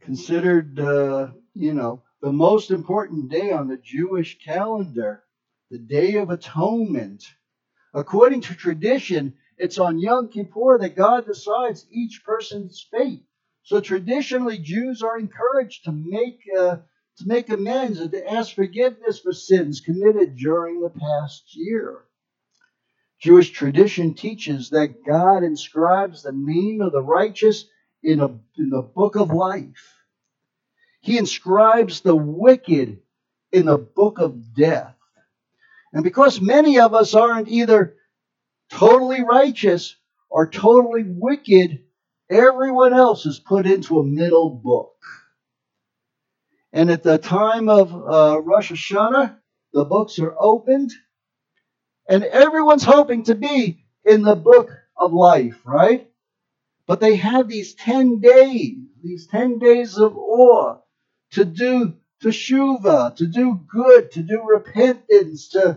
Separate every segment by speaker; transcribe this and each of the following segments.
Speaker 1: considered, the most important day on the Jewish calendar, the Day of Atonement. According to tradition, it's on Yom Kippur that God decides each person's fate. So traditionally, Jews are encouraged to make amends and to ask forgiveness for sins committed during the past year. Jewish tradition teaches that God inscribes the name of the righteous in the book of life. He inscribes the wicked in the book of death. And because many of us aren't either totally righteous or totally wicked, everyone else is put into a middle book. And at the time of Rosh Hashanah, the books are opened, and everyone's hoping to be in the book of life, right? But they have these 10 days of awe to do teshuvah, to do good, to do repentance, to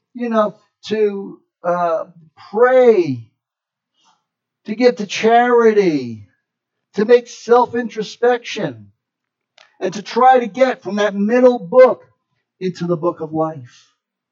Speaker 1: pray, to give to charity, to make self-introspection, and to try to get from that middle book into the book of life.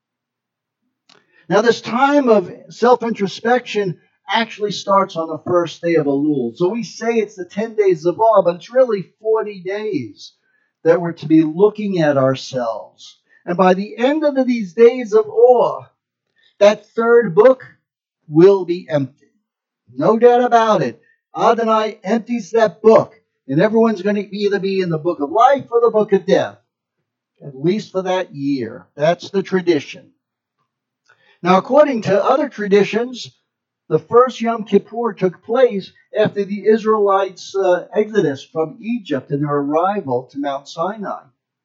Speaker 1: Now, this time of self-introspection actually starts on the first day of Elul. So we say it's the 10 days of awe, but it's really 40 days that we're to be looking at ourselves. And by the end of these days of awe, that third book will be empty. No doubt about it. Adonai empties that book, and everyone's going to either be in the book of life or the book of death, at least for that year. That's the tradition. Now, according to other traditions, the first Yom Kippur took place after the Israelites' exodus from Egypt and their arrival to Mount Sinai.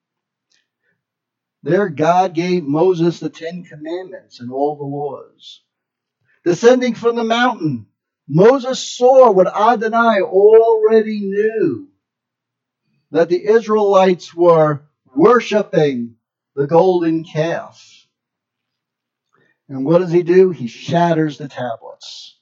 Speaker 1: There, God gave Moses the 10 Commandments and all the laws. Descending from the mountain, Moses saw what Adonai already knew, that the Israelites were worshiping the golden calf. And what does he do? He shatters the tablets.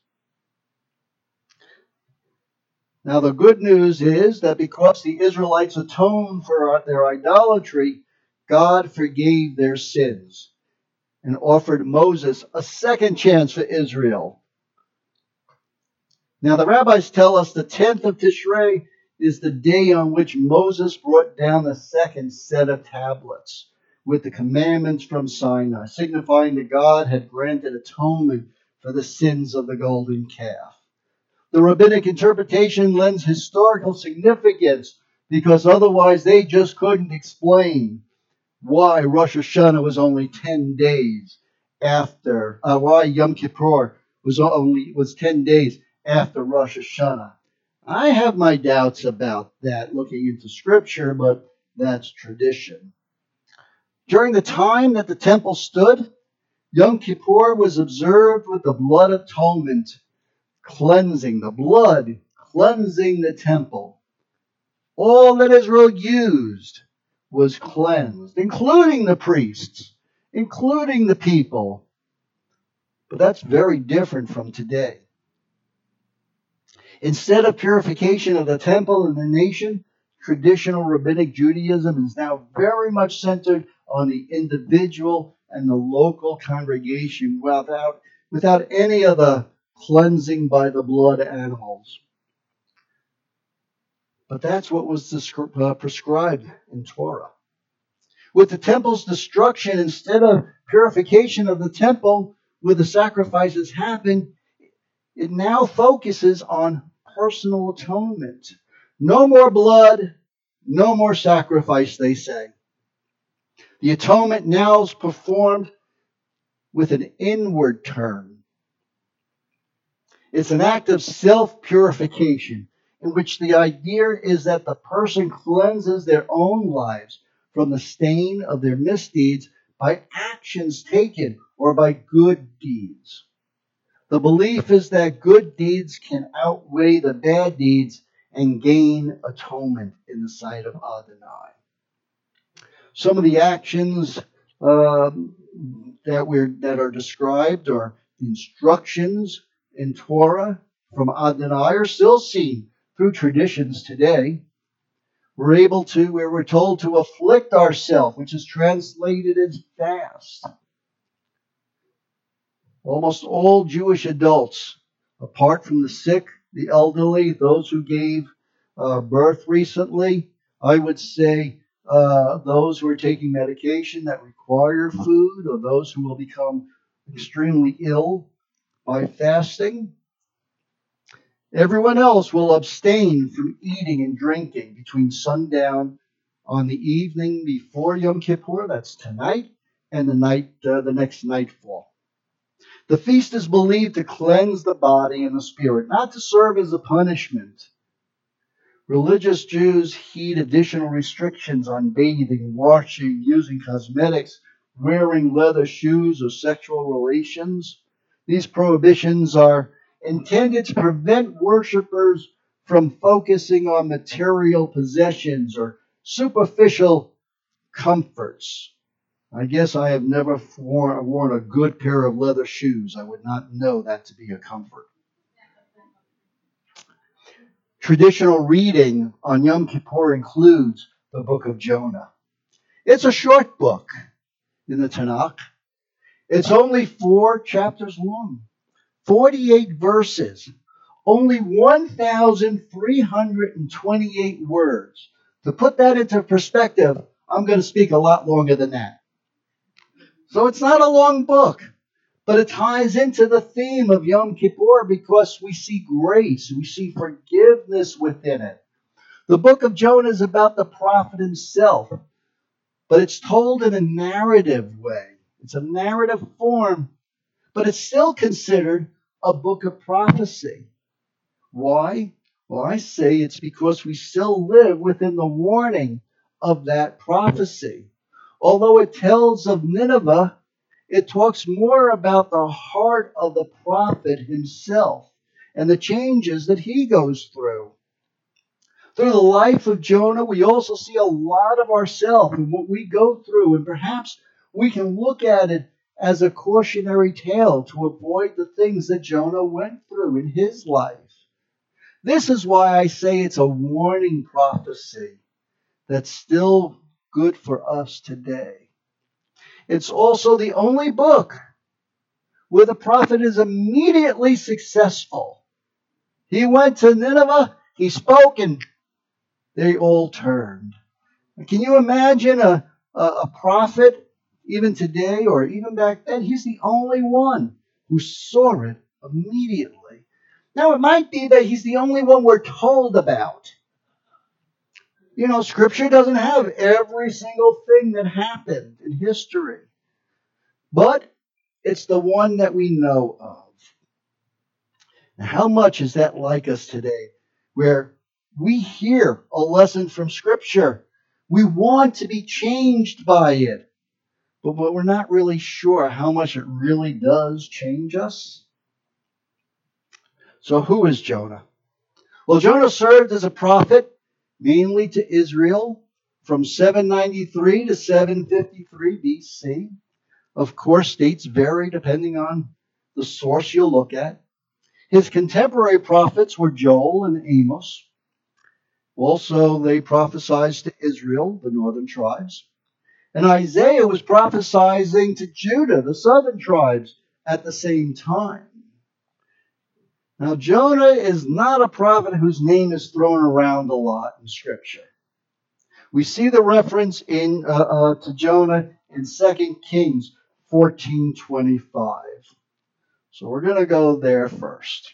Speaker 1: Now, the good news is that because the Israelites atoned for their idolatry, God forgave their sins and offered Moses a second chance for Israel. Now, the rabbis tell us the 10th of Tishrei is the day on which Moses brought down the second set of tablets with the commandments from Sinai, signifying that God had granted atonement for the sins of the golden calf. The rabbinic interpretation lends historical significance because otherwise they just couldn't explain why Rosh Hashanah was only 10 days after, why Yom Kippur was 10 days after Rosh Hashanah. I have my doubts about that looking into Scripture, but that's tradition. During the time that the temple stood, Yom Kippur was observed with the blood atonement, cleansing the temple. All that Israel used was cleansed, including the priests, including the people. But that's very different from today. Instead of purification of the temple and the nation, traditional rabbinic Judaism is now very much centered on the individual and the local congregation without any of the cleansing by the blood animals. But that's what was prescribed in Torah. With the temple's destruction, instead of purification of the temple where the sacrifices happened, it now focuses on personal atonement. No more blood, no more sacrifice, they say. The atonement now is performed with an inward turn. It's an act of self-purification in which the idea is that the person cleanses their own lives from the stain of their misdeeds by actions taken or by good deeds. The belief is that good deeds can outweigh the bad deeds and gain atonement in the sight of Adonai. Some of the actions that are described or instructions in Torah from Adonai are still seen through traditions today. we're told to afflict ourselves, which is translated as fast. Almost all Jewish adults, apart from the sick, the elderly, those who gave birth recently, I would say those who are taking medication that require food, or those who will become extremely ill by fasting. Everyone else will abstain from eating and drinking between sundown on the evening before Yom Kippur, that's tonight, and the next nightfall. The feast is believed to cleanse the body and the spirit, not to serve as a punishment. Religious Jews heed additional restrictions on bathing, washing, using cosmetics, wearing leather shoes, or sexual relations. These prohibitions are intended to prevent worshipers from focusing on material possessions or superficial comforts. I guess I have never worn a good pair of leather shoes. I would not know that to be a comfort. Traditional reading on Yom Kippur includes the book of Jonah. It's a short book in the Tanakh. It's only 4 chapters long, 48 verses, only 1,328 words. To put that into perspective, I'm going to speak a lot longer than that. So it's not a long book, but it ties into the theme of Yom Kippur because we see grace, we see forgiveness within it. The book of Jonah is about the prophet himself, but it's told in a narrative way. It's a narrative form, but it's still considered a book of prophecy. Why? Well, I say it's because we still live within the warning of that prophecy. Although it tells of Nineveh, it talks more about the heart of the prophet himself and the changes that he goes through. Through the life of Jonah, we also see a lot of ourselves and what we go through, and perhaps we can look at it as a cautionary tale to avoid the things that Jonah went through in his life. This is why I say it's a warning prophecy that's still good for us today. It's also the only book where the prophet is immediately successful. He went to Nineveh, he spoke, and they all turned. Can you imagine a prophet, even today or even back then? He's the only one who saw it immediately. Now, it might be that he's the only one we're told about. You know, Scripture doesn't have every single thing that happened in history, but it's the one that we know of. Now, how much is that like us today, where we hear a lesson from Scripture? We want to be changed by it, but we're not really sure how much it really does change us. So who is Jonah? Well, Jonah served as a prophet mainly to Israel from 793 to 753 BC. Of course, dates vary depending on the source you look at. His contemporary prophets were Joel and Amos. Also, they prophesied to Israel, the northern tribes. And Isaiah was prophesying to Judah, the southern tribes, at the same time. Now, Jonah is not a prophet whose name is thrown around a lot in Scripture. We see the reference to Jonah in 2 Kings 14:25. So we're going to go there first.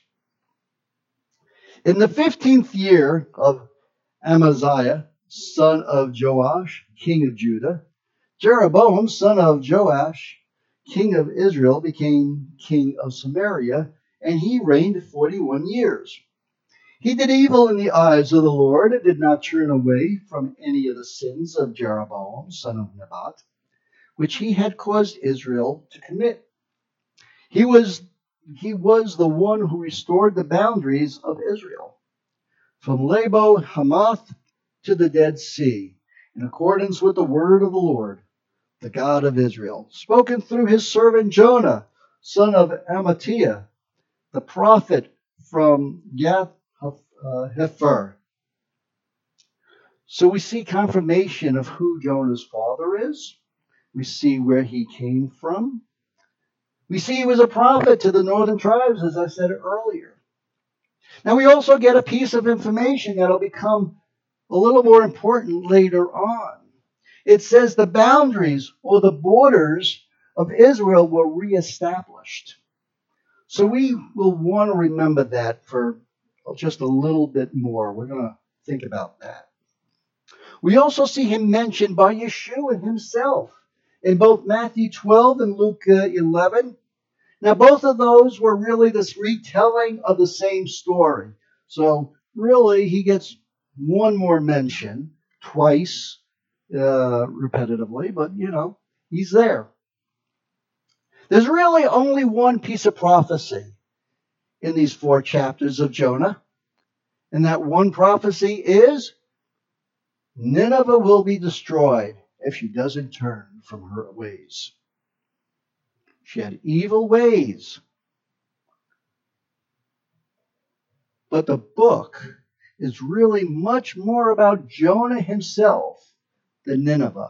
Speaker 1: In the 15th year of Amaziah, son of Joash, king of Judah, Jeroboam, son of Joash, king of Israel, became king of Samaria, and he reigned 41 years. He did evil in the eyes of the Lord and did not turn away from any of the sins of Jeroboam, son of Nebat, which he had caused Israel to commit. He was the one who restored the boundaries of Israel, from Labo Hamath to the Dead Sea, in accordance with the word of the Lord, the God of Israel, spoken through his servant Jonah, son of Amittai, the prophet from Gath Hepher. So we see confirmation of who Jonah's father is. We see where he came from. We see he was a prophet to the northern tribes, as I said earlier. Now we also get a piece of information that'll become a little more important later on. It says the boundaries or the borders of Israel were reestablished. So we will want to remember that for just a little bit more. We're going to think about that. We also see him mentioned by Yeshua himself in both Matthew 12 and Luke 11. Now, both of those were really this retelling of the same story. So, really, he gets one more mention twice, repetitively, but, he's there. There's really only one piece of prophecy in these 4 chapters of Jonah, and that one prophecy is Nineveh will be destroyed if she doesn't turn from her ways. She had evil ways. But the book is really much more about Jonah himself than Nineveh.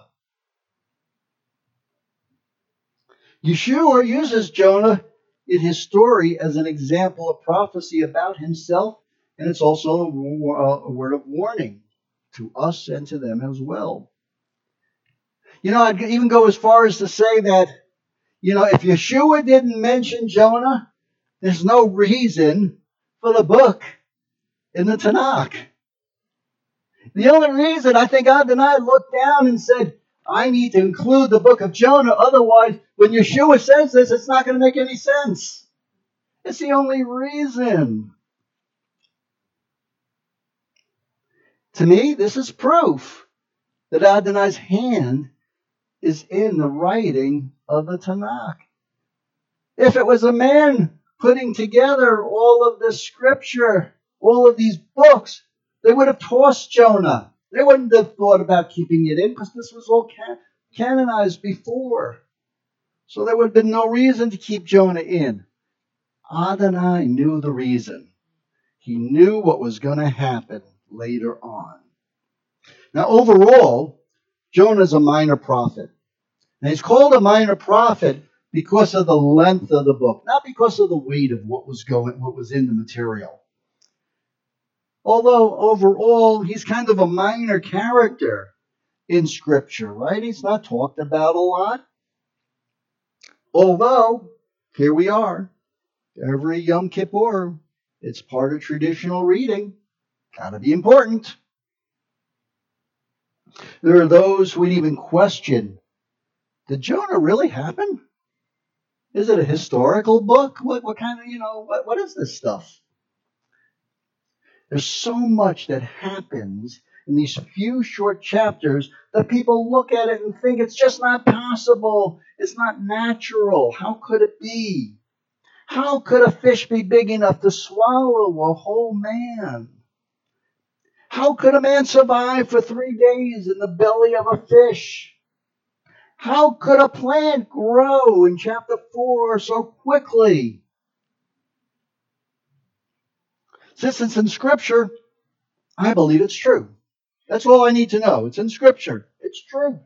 Speaker 1: Yeshua uses Jonah in his story as an example of prophecy about himself, and it's also a word of warning to us and to them as well. I'd even go as far as to say that, if Yeshua didn't mention Jonah, there's no reason for the book in the Tanakh. The only reason I think Adonai looked down and said, I need to include the book of Jonah, otherwise, when Yeshua says this, it's not going to make any sense. It's the only reason. To me, this is proof that Adonai's hand is in the writing of the Tanakh. If it was a man putting together all of this scripture, all of these books, they would have tossed Jonah. They wouldn't have thought about keeping it in because this was all canonized before. So there would have been no reason to keep Jonah in. Adonai knew the reason. He knew what was going to happen later on. Now, overall, Jonah is a minor prophet. And he's called a minor prophet because of the length of the book, not because of the weight of what was in the material. Although overall, he's kind of a minor character in Scripture, right? He's not talked about a lot. Although, here we are, every Yom Kippur, it's part of traditional reading. Gotta be important. There are those who would even question, did Jonah really happen? Is it a historical book? What kind of, what is this stuff? There's so much that happens in these few short chapters that people look at it and think it's just not possible. It's not natural. How could it be? How could a fish be big enough to swallow a whole man? How could a man survive for 3 days in the belly of a fish? How could a plant grow in chapter 4 so quickly? Since it's in Scripture, I believe it's true. That's all I need to know. It's in Scripture. It's true.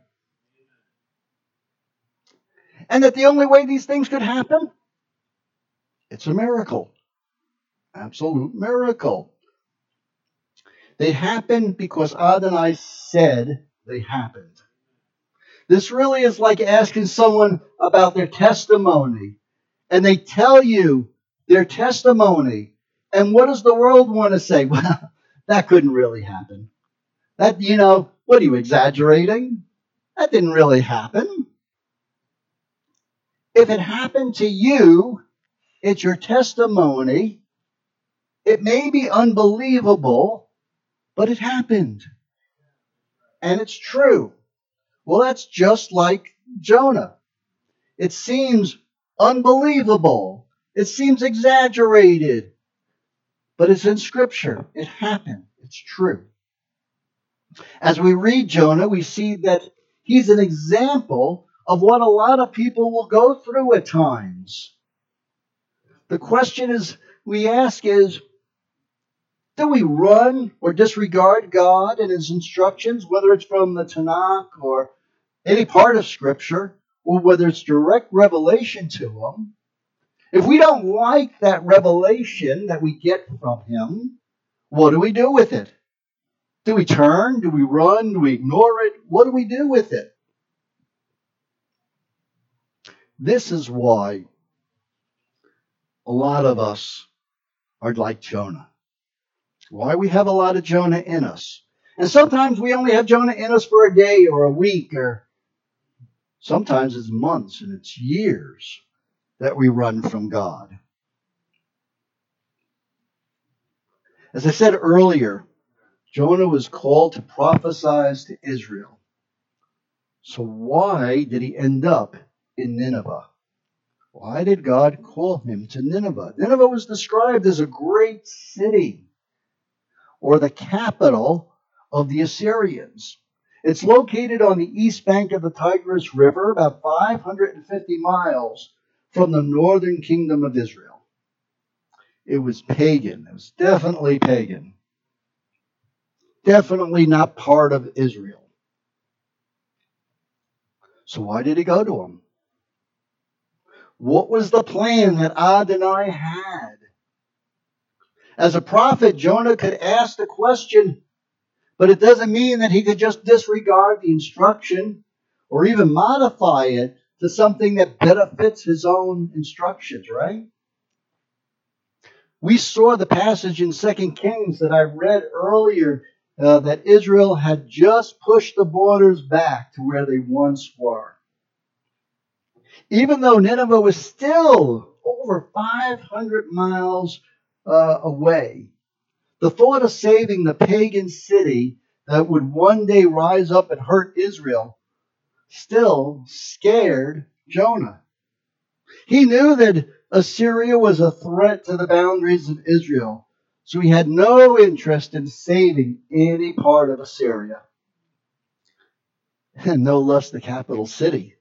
Speaker 1: And that the only way these things could happen, it's a miracle. Absolute miracle. They happened because Adonai said they happened. This really is like asking someone about their testimony, and they tell you their testimony. And what does the world want to say? Well, that couldn't really happen. That, what are you exaggerating? That didn't really happen. If it happened to you, it's your testimony. It may be unbelievable, but it happened. And it's true. Well, that's just like Jonah. It seems unbelievable. It seems exaggerated. But it's in Scripture. It happened. It's true. As we read Jonah, we see that he's an example of what a lot of people will go through at times. The question we ask is, Do we run or disregard God and his instructions, whether it's from the Tanakh or any part of Scripture, or whether it's direct revelation to him? If we don't like that revelation that we get from him, what do we do with it? Do we turn? Do we run? Do we ignore it? What do we do with it? This is why a lot of us are like Jonah. Why we have a lot of Jonah in us. And sometimes we only have Jonah in us for a day or a week, or sometimes it's months and it's years that we run from God. As I said earlier, Jonah was called to prophesy to Israel. So why did he end up in Nineveh? Why did God call him to Nineveh? Nineveh was described as a great city, or the capital of the Assyrians. It's located on the east bank of the Tigris River, about 550 miles from the northern kingdom of Israel. It was pagan. It was definitely pagan. Definitely not part of Israel. So why did he go to him? What was the plan that Adonai had? As a prophet, Jonah could ask the question, but it doesn't mean that he could just disregard the instruction or even modify it to something that better fits his own instructions, right? We saw the passage in 2 Kings that I read earlier that Israel had just pushed the borders back to where they once were. Even though Nineveh was still over 500 miles away, the thought of saving the pagan city that would one day rise up and hurt Israel still scared Jonah. He knew that Assyria was a threat to the boundaries of Israel, so he had no interest in saving any part of Assyria, and no less the capital city.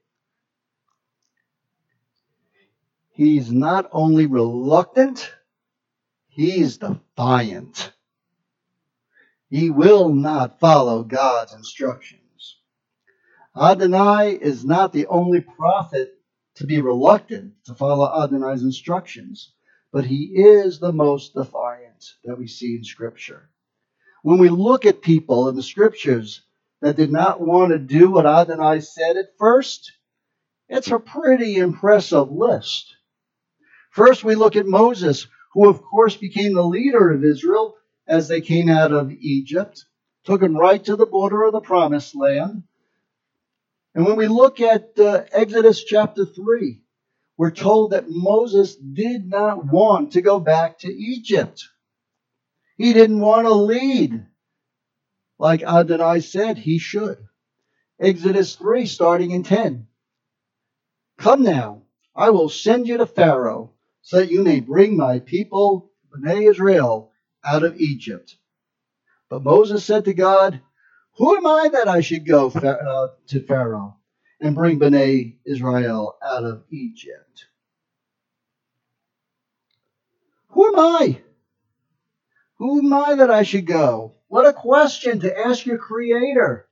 Speaker 1: He's not only reluctant, he's defiant. He will not follow God's instructions. Adonai is not the only prophet to be reluctant to follow Adonai's instructions, but he is the most defiant that we see in Scripture. When we look at people in the Scriptures that did not want to do what Adonai said at first, it's a pretty impressive list. First, we look at Moses, who of course became the leader of Israel as they came out of Egypt, took them right to the border of the Promised Land. And when we look at Exodus chapter 3, we're told that Moses did not want to go back to Egypt. He didn't want to lead like Adonai said he should. Exodus 3, starting in 10. Come now, I will send you to Pharaoh, so that you may bring my people, Bnei Israel, out of Egypt. But Moses said to God, who am I that I should go to Pharaoh and bring Bnei Israel out of Egypt? Who am I? Who am I that I should go? What a question to ask your Creator.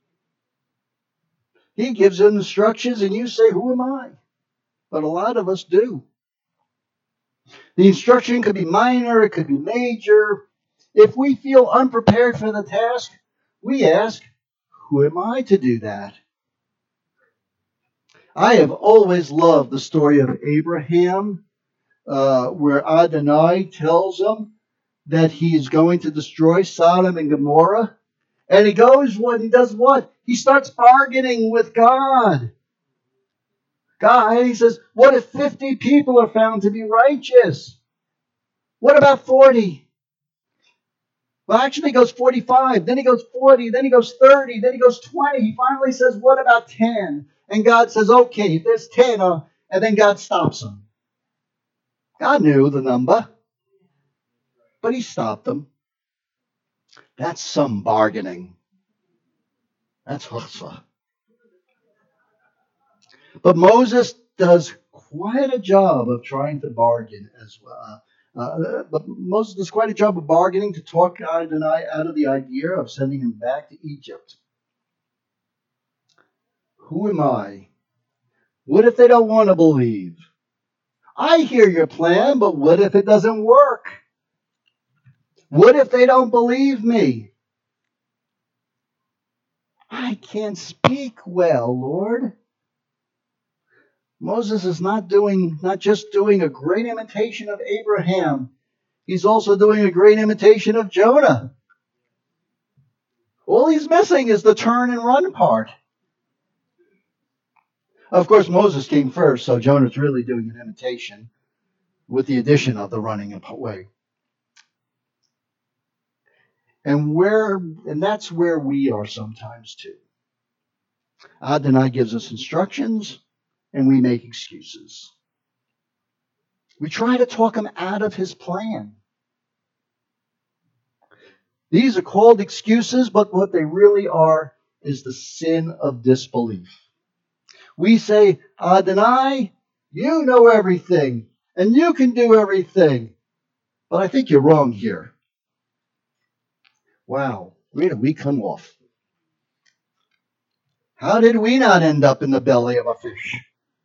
Speaker 1: He gives instructions and you say, who am I? But a lot of us do. The instruction could be minor, it could be major. If we feel unprepared for the task, we ask, who am I to do that? I have always loved the story of Abraham, where Adonai tells him that he is going to destroy Sodom and Gomorrah. And he goes, he does what? He starts bargaining with God. God, he says, what if 50 people are found to be righteous? What about 40? Well, actually, he goes 45, then he goes 40, then he goes 30, then he goes 20. He finally says, what about 10? And God says, okay, if there's 10, and then God stops him. God knew the number, but he stopped them. That's some bargaining. That's chutzpah. But Moses does quite a job of trying to bargain But Moses does quite a job of bargaining to talk Adonai out of the idea of sending him back to Egypt. Who am I? What if they don't want to believe? I hear your plan, but what if it doesn't work? What if they don't believe me? I can't speak well, Lord. Moses is not just doing a great imitation of Abraham. He's also doing a great imitation of Jonah. All he's missing is the turn and run part. Of course, Moses came first, so Jonah's really doing an imitation with the addition of the running away. And that's where we are sometimes too. Adonai gives us instructions, and we make excuses. We try to talk him out of his plan. These are called excuses, but what they really are is the sin of disbelief. We say, Adonai, you know everything, and you can do everything, but I think you're wrong here. Wow, where did we come off? How did we not end up in the belly of a fish?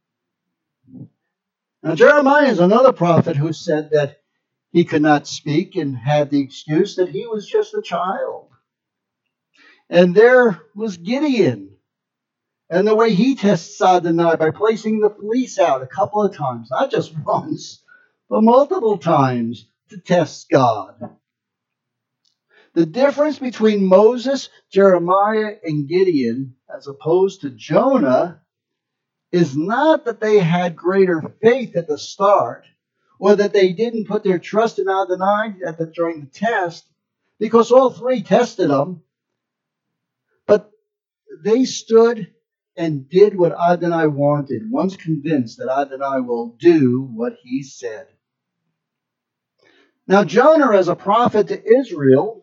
Speaker 1: Now, Jeremiah is another prophet who said that he could not speak and had the excuse that he was just a child. And there was Gideon, and the way he tests Adonai by placing the fleece out a couple of times, not just once, but multiple times to test God. The difference between Moses, Jeremiah, and Gideon, as opposed to Jonah, is not that they had greater faith at the start, or that they didn't put their trust in Adonai during the test, because all three tested them, but they stood and did what Adonai wanted, once convinced that Adonai will do what he said. Now, Jonah, as a prophet to Israel,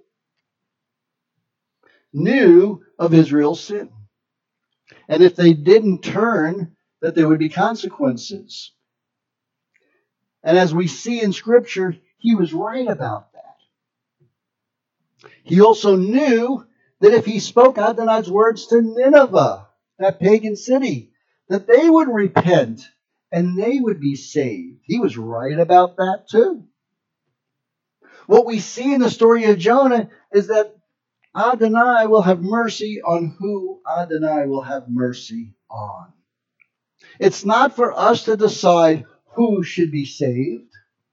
Speaker 1: knew of Israel's sin. And if they didn't turn, that there would be consequences. And as we see in Scripture, he was right about that. He also knew that if he spoke Adonai's words to Nineveh, that pagan city, that they would repent and they would be saved. He was right about that too. What we see in the story of Jonah is that Adonai will have mercy on who Adonai will have mercy on. It's not for us to decide who should be saved.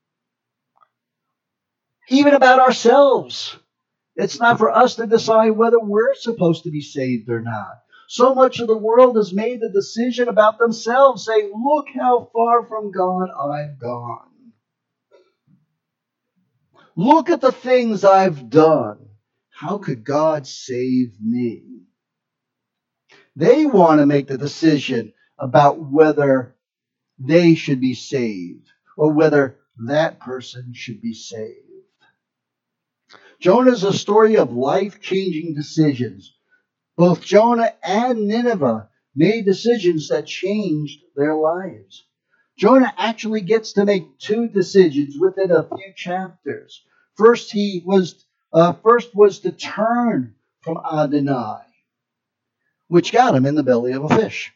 Speaker 1: Even about ourselves. It's not for us to decide whether we're supposed to be saved or not. So much of the world has made the decision about themselves, saying, look how far from God I've gone. Look at the things I've done. How could God save me? They want to make the decision about whether they should be saved or whether that person should be saved. Jonah is a story of life-changing decisions. Both Jonah and Nineveh made decisions that changed their lives. Jonah actually gets to make two decisions within a few chapters. First was to turn from Adonai, which got him in the belly of a fish.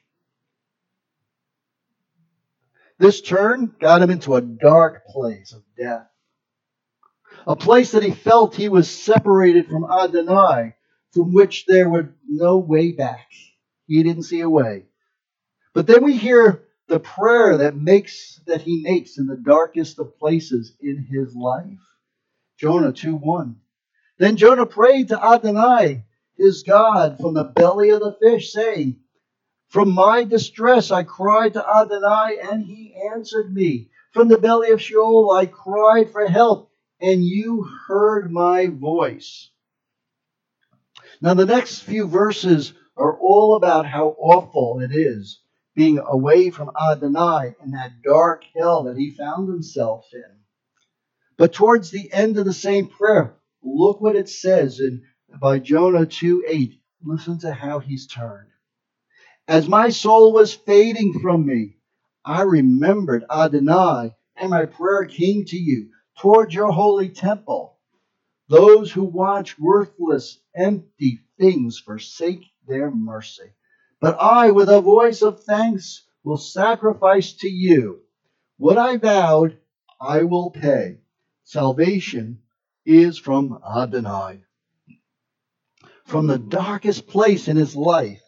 Speaker 1: This turn got him into a dark place of death, a place that he felt he was separated from Adonai, from which there was no way back. He didn't see a way. But then we hear the prayer that he makes in the darkest of places in his life. Jonah 2:1. Then Jonah prayed to Adonai, his God, from the belly of the fish, saying, from my distress I cried to Adonai, and he answered me. From the belly of Sheol I cried for help, and you heard my voice. Now the next few verses are all about how awful it is being away from Adonai in that dark hell that he found himself in. But towards the end of the same prayer, look what it says by Jonah 2:8. Listen to how he's turned. As my soul was fading from me, I remembered Adonai, and my prayer came to you. toward your holy temple. Those who watch worthless, empty things forsake their mercy. But I, with a voice of thanks, will sacrifice to you. What I vowed, I will pay. Salvation is from Adonai. From the darkest place in his life,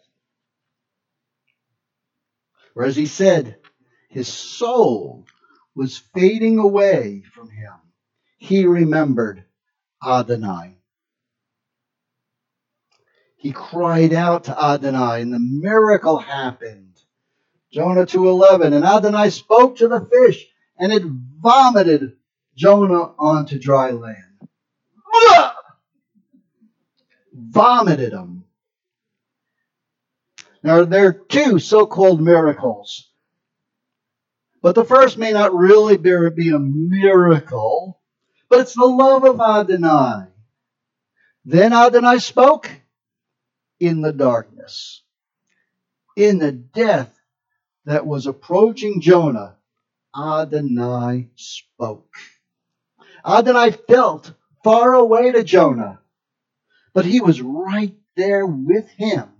Speaker 1: or as he said, his soul was fading away from him, he remembered Adonai. He cried out to Adonai, and the miracle happened. Jonah 2:11, and Adonai spoke to the fish, and it vomited Jonah onto dry land. Vomited him. Now, there are two so-called miracles. But the first may not really be a miracle, but it's the love of Adonai. Then Adonai spoke in the darkness. In the death that was approaching Jonah, Adonai spoke. Adonai felt far away to Jonah, but he was right there with him.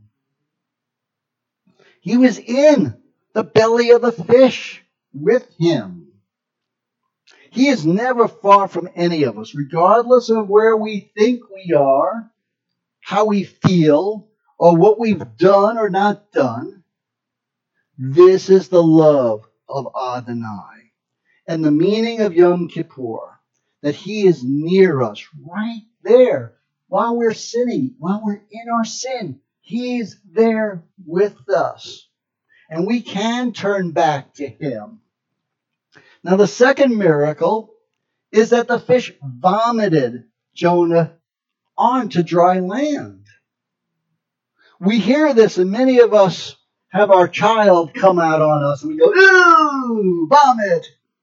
Speaker 1: He was in the belly of the fish with him. He is never far from any of us, regardless of where we think we are, how we feel, or what we've done or not done. This is the love of Adonai. And the meaning of Yom Kippur, that he is near us, right there, while we're sinning, while we're in our sin. He's there with us. And we can turn back to him. Now, the second miracle is that the fish vomited Jonah onto dry land. We hear this, and many of us have our child come out on us, and we go, "Ooh, vomit!"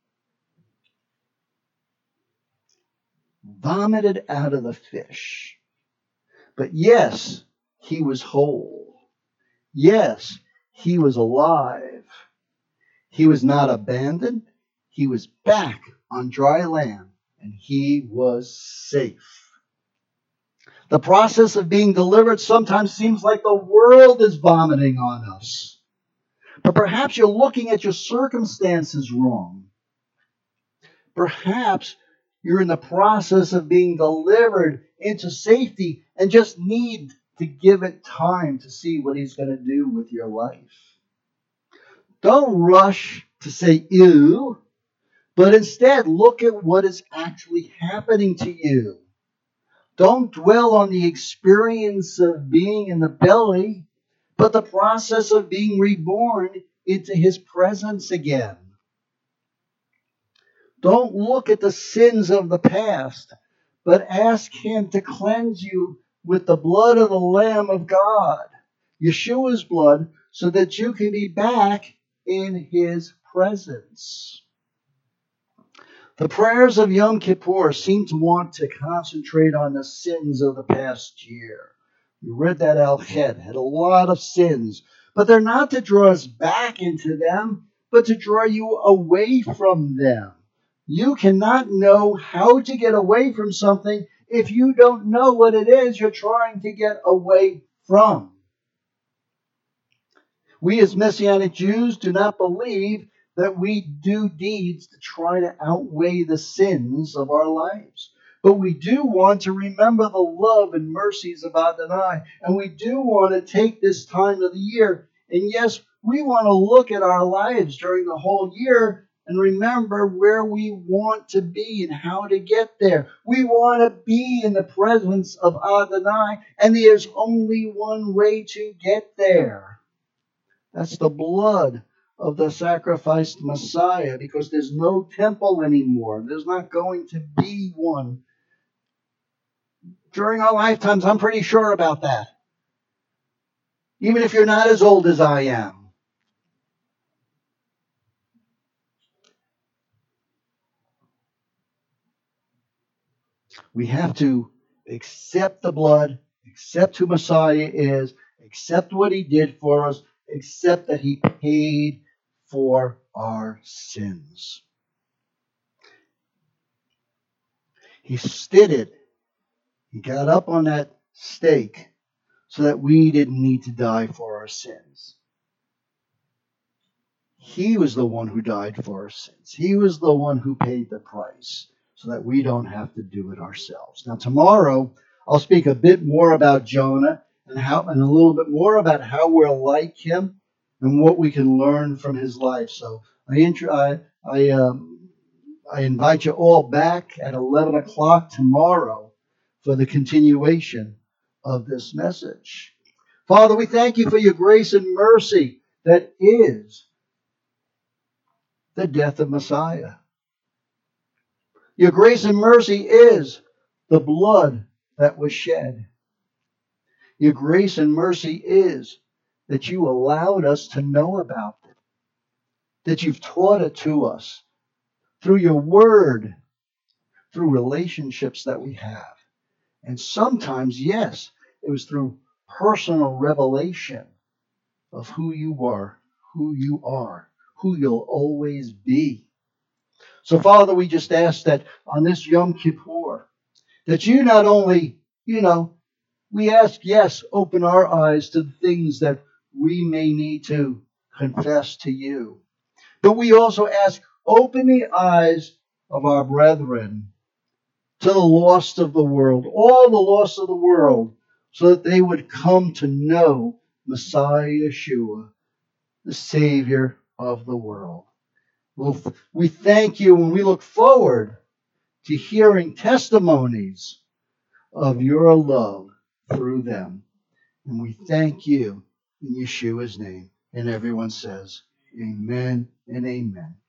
Speaker 1: Vomited out of the fish. But yes, he was whole. Yes, he was alive. He was not abandoned. He was back on dry land, and he was safe. The process of being delivered sometimes seems like the world is vomiting on us. But perhaps you're looking at your circumstances wrong. Perhaps you're in the process of being delivered into safety and just need to give it time to see what he's going to do with your life. Don't rush to say, ew, but instead look at what is actually happening to you. Don't dwell on the experience of being in the belly, but the process of being reborn into his presence again. Don't look at the sins of the past, but ask him to cleanse you with the blood of the Lamb of God, Yeshua's blood, so that you can be back in his presence. The prayers of Yom Kippur seem to want to concentrate on the sins of the past year. We read that Al-Ched had a lot of sins, but they're not to draw us back into them, but to draw you away from them. You cannot know how to get away from something if you don't know what it is you're trying to get away from. We as Messianic Jews do not believe that we do deeds to try to outweigh the sins of our lives. But we do want to remember the love and mercies of Adonai. And we do want to take this time of the year. And yes, we want to look at our lives during the whole year and remember where we want to be and how to get there. We want to be in the presence of Adonai. And there's only one way to get there. That's the blood of the sacrificed Messiah, because there's no temple anymore. There's not going to be one. During our lifetimes, I'm pretty sure about that. Even if you're not as old as I am. We have to accept the blood, accept who Messiah is, accept what he did for us, accept that he paid for our sins. He stood it. He got up on that stake so that we didn't need to die for our sins. He was the one who died for our sins. He was the one who paid the price so that we don't have to do it ourselves. Now, tomorrow, I'll speak a bit more about Jonah and a little bit more about how we're like him and what we can learn from his life. So I invite you all back at 11 o'clock tomorrow for the continuation of this message. Father, we thank you for your grace and mercy that is the death of Messiah. Your grace and mercy is the blood that was shed. Your grace and mercy is that you allowed us to know about it, that you've taught it to us through your word, through relationships that we have. And sometimes, yes, it was through personal revelation of who you are, who you'll always be. So, Father, we just ask that on this Yom Kippur, that you not only, we ask, yes, open our eyes to the things that we may need to confess to you. But we also ask, open the eyes of our brethren to the lost of the world, all the lost of the world, so that they would come to know Messiah Yeshua, the Savior of the world. Well, we thank you and we look forward to hearing testimonies of your love through them. And we thank you in Yeshua's name. And everyone says, Amen and amen.